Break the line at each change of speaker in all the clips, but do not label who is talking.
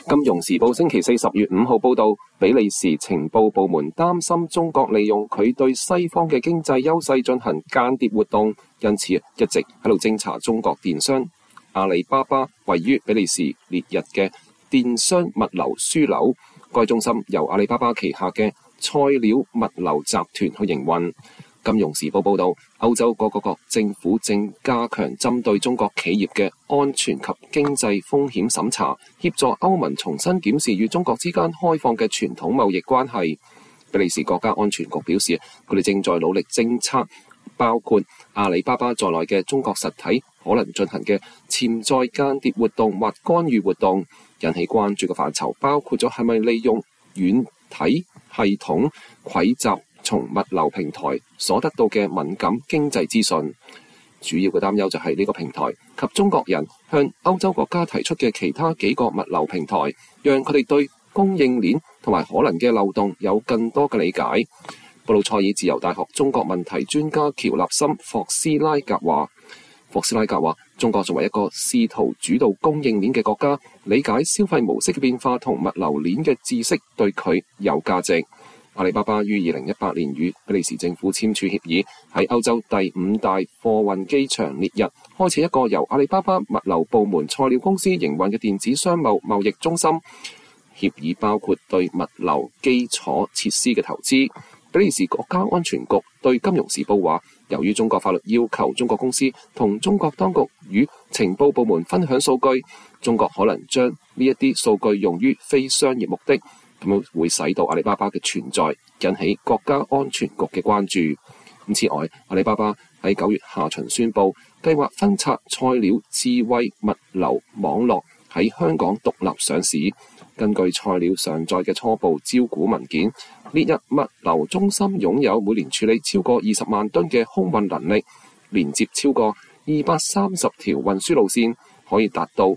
金融時報星期4 10月5號報道，比利時情報部門擔心中國利用佢對西方嘅經濟優勢進行間諜活動，因此一直喺度偵查中國電商阿里巴巴位於比利時列日嘅電商物流樞紐。該中心由阿里巴巴旗下嘅菜鳥物流集團去營運。金融時報報道，歐洲各國政府正加強針對中國企業嘅安全及經濟風險審查，協助歐盟重新檢視與中國之間開放嘅傳統貿易關係。比利時國家安全局表示，佢哋正在努力偵測包括阿里巴巴在內嘅中國實體可能進行嘅潛在間諜活動或干預活動。引起關注嘅範疇包括咗係咪利用軟體系統蒐集從物流平台所得到嘅敏感經濟資訊。主要嘅擔憂就係呢個平台及中國人向歐洲國家提出嘅其他幾個物流平台，讓佢哋對供應鏈同埋可能嘅漏洞有更多嘅理解。布魯塞爾自由大學中國問題專家喬納森·霍斯拉格話，中國作為一個試圖主導供應鏈嘅國家，理解消費模式嘅變化同物流鏈嘅知識對佢有價值。阿里巴巴於2018年與比利時政府簽署協議，喺歐洲第5大貨運機場列日開設一個由阿里巴巴物流部門菜鳥公司營運嘅電子商務貿易中心。協議包括對物流基礎設施嘅投資。比利時國家安全局對金融時報話，由於中國法律要求中國公司同中國當局與情報部門分享數據，中國可能將呢一啲數據用於非商業目的，咁會使到阿里巴巴嘅存在引起國家安全局嘅關注。此外，阿里巴巴喺9月下旬宣布計劃分拆菜鳥智慧物流網絡喺香港獨立上市。根據菜鳥上載嘅初步招股文件，列日物流中心擁有每年處理超過20萬噸嘅空運能力，連接超過230條運輸路線，可以達到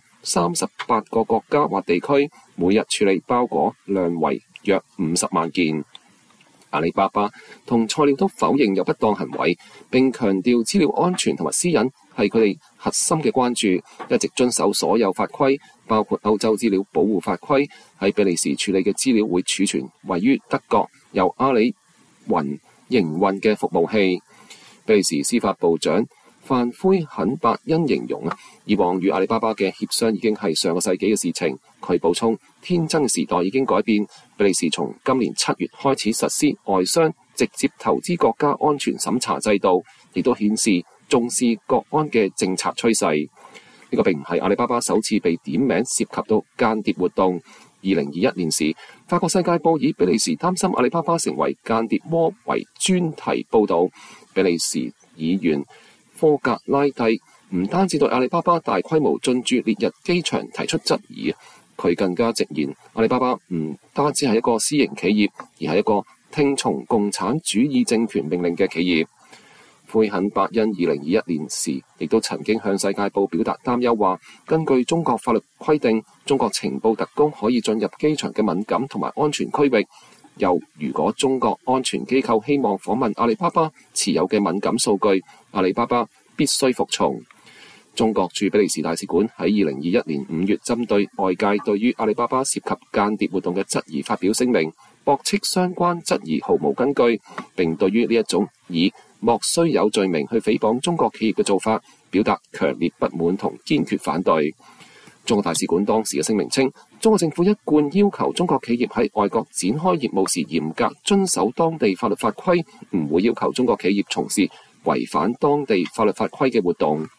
38個國家或地區，每日處理包裹量為約50萬件。阿里巴巴同菜鳥都否認有不當行為，並強調資料安全同埋私隱係佢哋核心嘅關注，一直遵守所有法規，包括歐洲資料保護法規。喺比利時處理嘅資料會儲存位於德國由阿里雲營運嘅服務器。比利時司法部長范奎肯伯恩形容以往與阿里巴巴嘅協商已經係上個世紀嘅事情。佢補充，天真嘅時代已經改變。比利時從今年7月開始實施外商直接投資國家安全審查制度，亦都顯示重視國安嘅政策趨勢。呢個並唔係阿里巴巴首次被點名涉及到間諜活動。2021年時，法國世界報以比利時擔心阿里巴巴成為間諜窩為專題報導。比利時議員科格拉蒂唔單止對阿里巴巴大規模進駐列日機場提出質疑，佢更加直言阿里巴巴唔單止係一個私營企業，而係一個聽從共產主義政權命令嘅企業。奎肯伯恩2021年時亦都曾經向世界報表達擔憂，話根據中國法律規定，中國情報特工可以進入機場嘅敏感同埋安全區域。又如果中國安全機構希望訪問阿里巴巴持有嘅敏感數據，阿里巴巴必須服從。中國駐比利時大使館喺2021年5月針對外界對於阿里巴巴涉及間諜活動嘅質疑發表聲明，駁斥相關質疑毫無根據，並對於呢一種以莫須有罪名去誹謗中國企業嘅做法表達強烈不滿同堅決反對。中國大使館當時嘅聲明稱，中國政府一貫要求中國企業喺外國展開業務時嚴格遵守當地法律法規，唔會要求中國企業從事違反當地法律法規嘅活動。